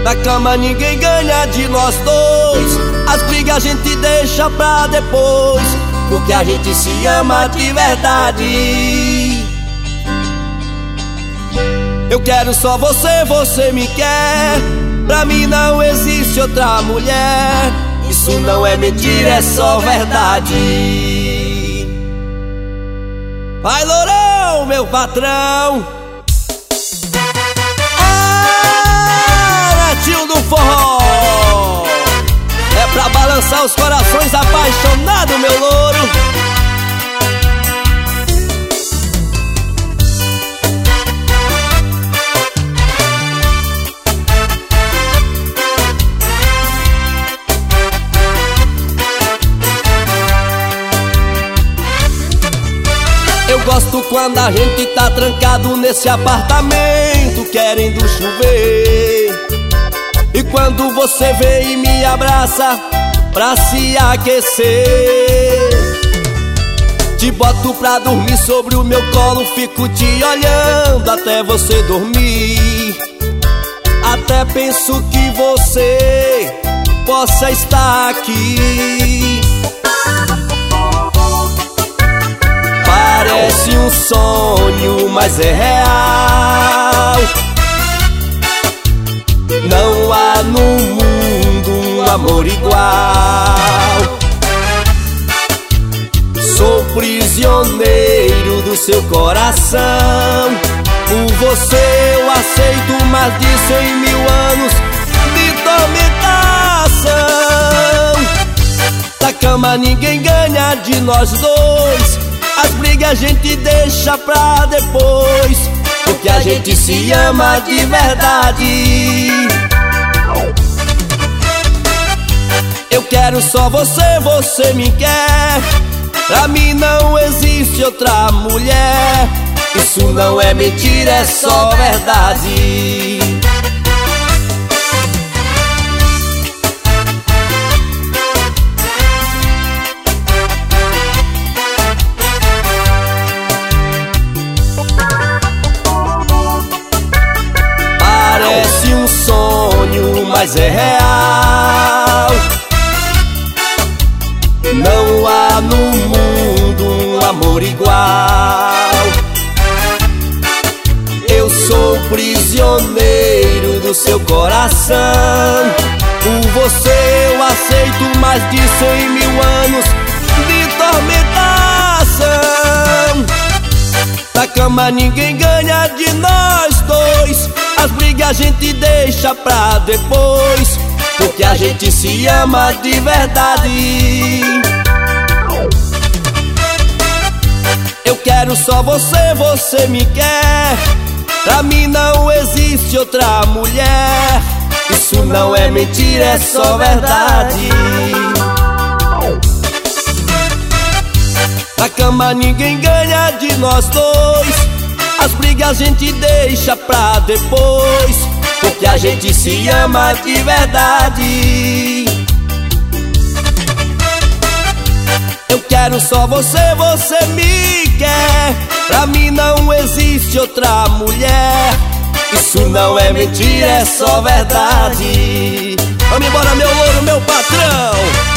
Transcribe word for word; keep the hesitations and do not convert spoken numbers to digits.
Na cama ninguém ganha de nós dois. As brigas a gente deixa pra depois, porque a gente se ama de verdade. Eu quero só você, você me quer. Pra mim não existe outra mulher. Isso não é mentira, é só verdade. Vai, Lourão, meu patrão. Ah, Netinho do forró. É pra balançar os corações apaixonados, meu louro. Eu gosto quando a gente tá trancado nesse apartamento, querendo chover. E quando você vem e me abraça pra se aquecer. Te boto pra dormir sobre o meu colo, fico te olhando até você dormir. Até penso que você possa estar aqui. Parece um sonho, mas é real. Não há no mundo um amor igual. Sou prisioneiro do seu coração. Por você eu aceito mais de cem mil anos de tormentação. Da cama ninguém ganha de nós dois. As brigas a gente deixa pra depois, porque a gente se ama de verdade. Eu quero só você, você me quer. Pra mim não existe outra mulher. Isso não é mentira, é só verdade. Parece um sonho, mas é real. Não há no mundo um amor igual. Eu sou prisioneiro do seu coração. Por você eu aceito mais de cem mil anos de tormentação. Na cama ninguém ganha de nós dois. As brigas a gente deixa pra depois, porque a gente se ama de verdade. Eu quero só você, você me quer. Pra mim não existe outra mulher. Isso não é mentira, é só verdade. Na cama ninguém ganha de nós dois. As brigas a gente deixa pra depois, porque a gente se ama de verdade. Eu quero só você, você me quer. Pra mim não existe outra mulher. Isso não é mentira, é só verdade. Vamos embora, meu louro, meu patrão.